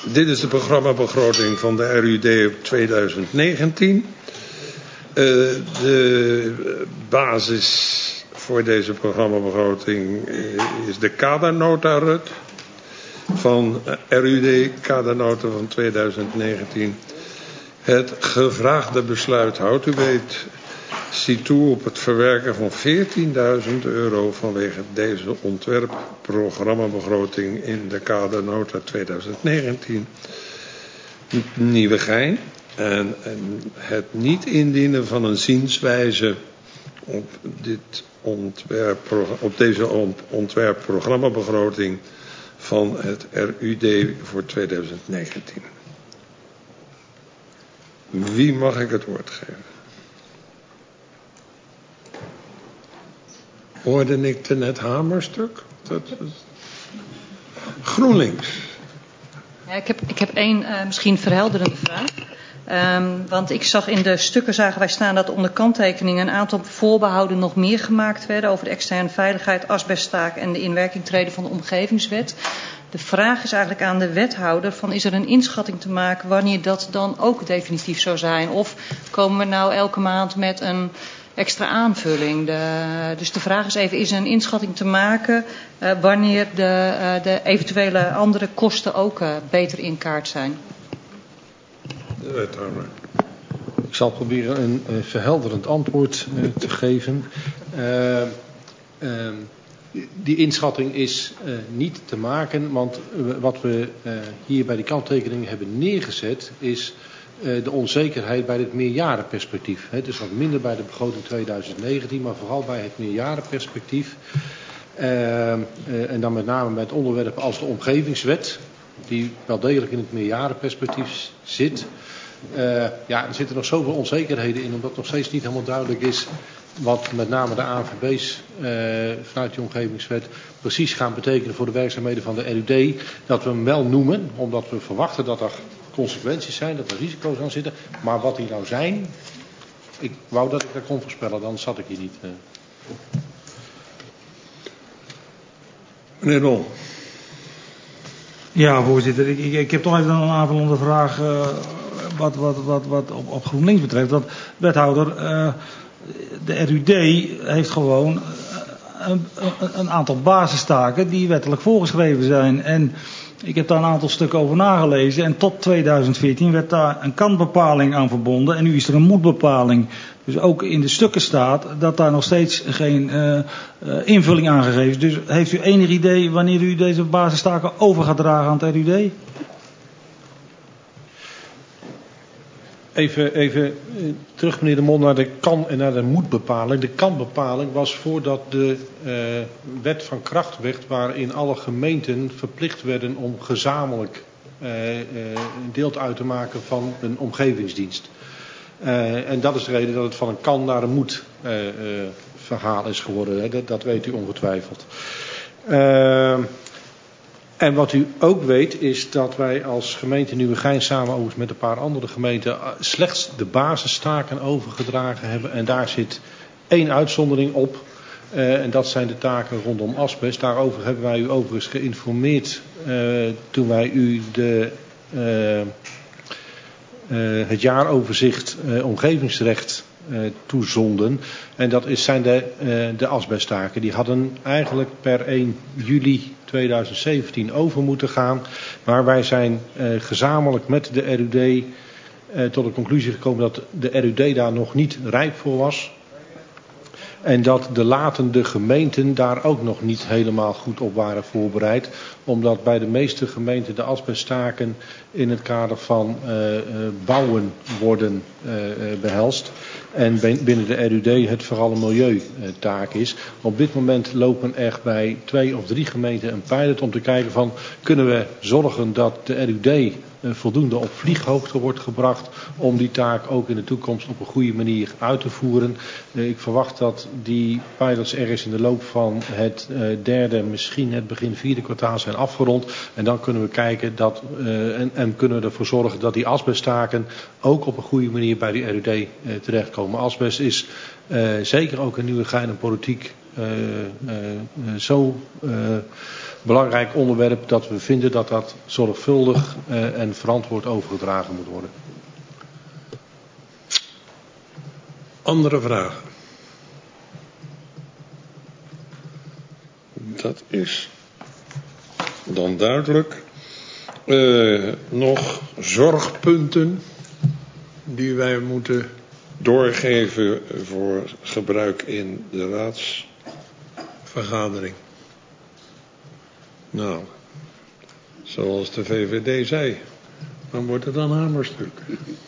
Dit is de programmabegroting van de RUD op 2019. De basis voor deze programmabegroting is de kadernota RUT van RUD, kadernota van 2019. Het gevraagde besluit houdt u weet ziet toe op het verwerken van €14.000 vanwege deze ontwerpprogrammabegroting in de kadernota 2019. Nieuwegein en het niet indienen van een zienswijze op deze ontwerpprogrammabegroting van het RUD voor 2019. Wie mag ik het woord geven? Hoorde ik te net hamerstuk? GroenLinks. Ja, ik heb één misschien verhelderende vraag. Want ik zag in de stukken, zagen wij staan dat onder kanttekeningen een aantal voorbehouden nog meer gemaakt werden over de externe veiligheid, asbeststaak en de inwerkingtreden van de omgevingswet. De vraag is eigenlijk aan de wethouder van, is er een inschatting te maken wanneer dat dan ook definitief zou zijn? Of komen we nou elke maand met een extra aanvulling? Dus de vraag is even, is er een inschatting te maken wanneer de eventuele andere kosten ook beter in kaart zijn? De wethouder. Ik zal proberen een verhelderend antwoord te geven. Die inschatting is niet te maken, want wat we hier bij die kanttekening hebben neergezet is de onzekerheid bij het meerjarenperspectief. Dus wat minder bij de begroting 2019, maar vooral bij het meerjarenperspectief. En dan met name met onderwerpen als de omgevingswet, die wel degelijk in het meerjarenperspectief zit. Er zitten nog zoveel onzekerheden in, omdat nog steeds niet helemaal duidelijk is wat met name de ANVB's vanuit die omgevingswet precies gaan betekenen voor de werkzaamheden van de RUD. Dat we hem wel noemen, omdat we verwachten dat er consequenties zijn, dat er risico's aan zitten. Maar wat die nou zijn, ik wou dat ik dat kon voorspellen, dan zat ik hier niet. Meneer Dol. Ja, voorzitter. Ik heb toch even een aanvullende vraag wat op GroenLinks betreft. Want wethouder, de RUD heeft gewoon een aantal basistaken die wettelijk voorgeschreven zijn. En ik heb daar een aantal stukken over nagelezen. En tot 2014 werd daar een kanbepaling aan verbonden. En nu is er een moetbepaling. Dus ook in de stukken staat dat daar nog steeds geen invulling aan gegeven is. Dus heeft u enig idee wanneer u deze basistaken over gaat dragen aan het RUD? Even terug, meneer De Mol, naar de kan- en naar de moetbepaling. De kanbepaling was voordat de wet van kracht werd, waarin alle gemeenten verplicht werden om gezamenlijk deel uit te maken van een omgevingsdienst. En dat is de reden dat het van een kan naar een moet verhaal is geworden. Hè. Dat weet u ongetwijfeld. En wat u ook weet is dat wij als gemeente Nieuwegein samen overigens met een paar andere gemeenten slechts de basistaken overgedragen hebben. En daar zit één uitzondering op. En dat zijn de taken rondom asbest. Daarover hebben wij u overigens geïnformeerd toen wij u het jaaroverzicht omgevingsrecht toezonden. En dat zijn de asbesttaken. Die hadden eigenlijk per 1 juli 2017 over moeten gaan. Maar wij zijn gezamenlijk met de RUD tot de conclusie gekomen dat de RUD daar nog niet rijp voor was. En dat de latende gemeenten daar ook nog niet helemaal goed op waren voorbereid. Omdat bij de meeste gemeenten de asbesttaken in het kader van bouwen worden behelst. En binnen de RUD het vooral een milieutaak is. Op dit moment lopen er bij 2 of 3 gemeenten een pilot om te kijken van, kunnen we zorgen dat de RUD voldoende op vlieghoogte wordt gebracht om die taak ook in de toekomst op een goede manier uit te voeren. Ik verwacht dat die pilots ergens in de loop van het derde, misschien het begin 4e kwartaal zijn afgerond. En dan kunnen we kijken en kunnen we ervoor zorgen dat die asbesttaken ook op een goede manier bij die RUD terechtkomen. Asbest is zeker ook in Nieuwegein een politiek zo belangrijk onderwerp dat we vinden dat dat zorgvuldig en verantwoord overgedragen moet worden. Andere vragen? Dat is dan duidelijk. Nog zorgpunten die wij moeten doorgeven voor gebruik in de raadsvergadering. Nou, zoals de VVD zei, dan wordt het een hamerstuk.